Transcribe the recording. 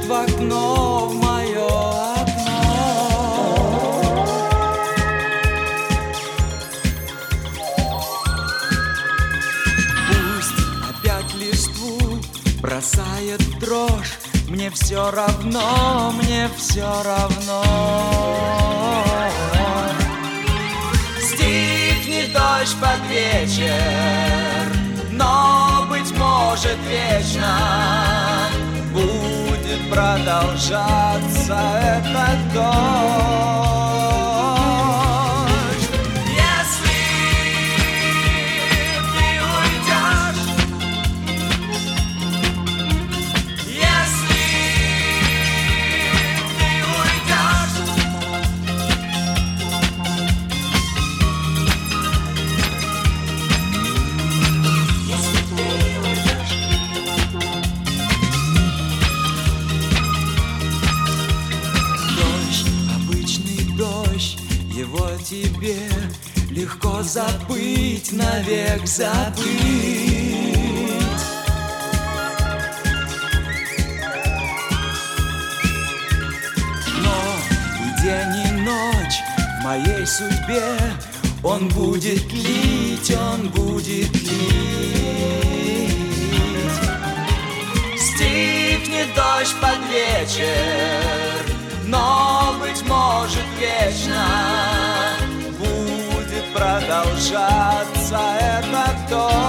в окно, в мое окно. Пусть опять листву бросает дрожь, мне все равно, мне все равно. Стихнет дождь под вечер, но, быть может, вечно будет продолжаться этот дождь. Если ты уйдешь, если ты уйдешь, его тебе легко забыть, навек забыть. Но и день, и ночь в моей судьбе он будет лить, он будет лить. Стихнет дождь под вечер, но, быть может, вечно будет продолжаться этот дождь.